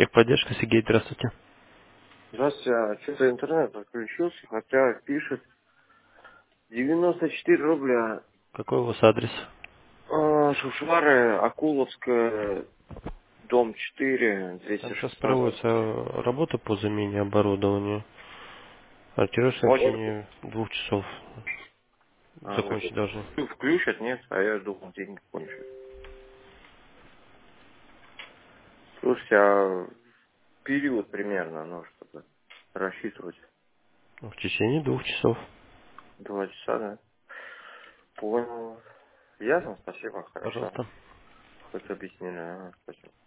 Техподдержка, Сергей, здравствуйте. Здравствуйте, что-то интернет отключился, хотя пишет 94 рубля. Какой у вас адрес? Шушвары, Акуловская, дом 4, Там сейчас 216. проводится работа по замене оборудования. Артируешься в Очень. течение 2 часов. Закончить должны. Включат, нет, а я думал, деньги кончат. Слушайте, а период примерно, ну, чтобы рассчитывать. В течение 2 часов. 2 часа, да? Понял. Ясно, спасибо, хорошо. Пожалуйста. Хоть объяснили, ага, спасибо.